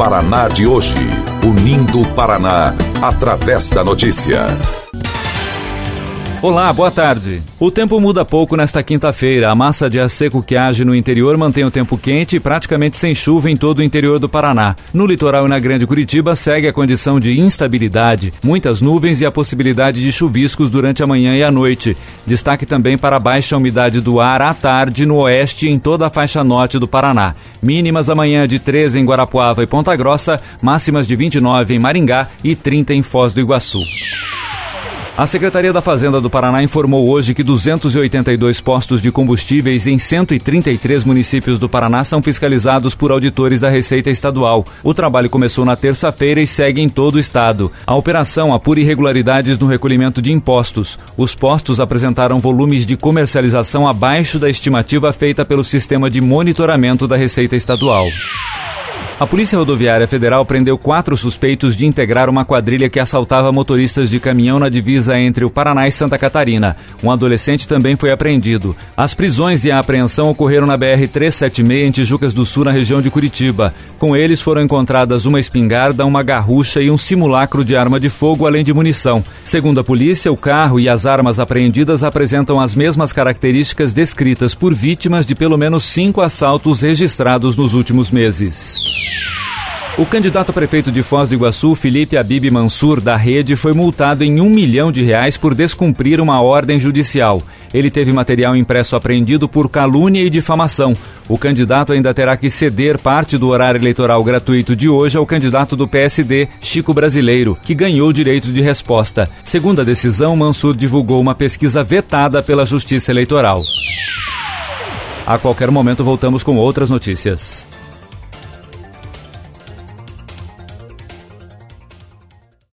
Paraná de hoje. Unindo o Paraná através da notícia. Olá, boa tarde. O tempo muda pouco nesta quinta-feira. A massa de ar seco que age no interior mantém o tempo quente e praticamente sem chuva em todo o interior do Paraná. No litoral e na Grande Curitiba segue a condição de instabilidade, muitas nuvens e a possibilidade de chuviscos durante a manhã e a noite. Destaque também para a baixa umidade do ar à tarde no oeste e em toda a faixa norte do Paraná. Mínimas amanhã de 13 em Guarapuava e Ponta Grossa, máximas de 29 em Maringá e 30 em Foz do Iguaçu. A Secretaria da Fazenda do Paraná informou hoje que 282 postos de combustíveis em 133 municípios do Paraná são fiscalizados por auditores da Receita Estadual. O trabalho começou na terça-feira e segue em todo o estado. A operação apura irregularidades no recolhimento de impostos. Os postos apresentaram volumes de comercialização abaixo da estimativa feita pelo Sistema de Monitoramento da Receita Estadual. A Polícia Rodoviária Federal prendeu 4 suspeitos de integrar uma quadrilha que assaltava motoristas de caminhão na divisa entre o Paraná e Santa Catarina. Um adolescente também foi apreendido. As prisões e a apreensão ocorreram na BR-376 em Tijucas do Sul, na região de Curitiba. Com eles foram encontradas uma espingarda, uma garrucha e um simulacro de arma de fogo, além de munição. Segundo a polícia, o carro e as armas apreendidas apresentam as mesmas características descritas por vítimas de pelo menos 5 assaltos registrados nos últimos meses. O candidato a prefeito de Foz do Iguaçu, Felipe Habib Mansur, da Rede, foi multado em R$1 milhão por descumprir uma ordem judicial. Ele teve material impresso apreendido por calúnia e difamação. O candidato ainda terá que ceder parte do horário eleitoral gratuito de hoje ao candidato do PSD, Chico Brasileiro, que ganhou o direito de resposta. Segundo a decisão, Mansur divulgou uma pesquisa vetada pela Justiça Eleitoral. A qualquer momento voltamos com outras notícias.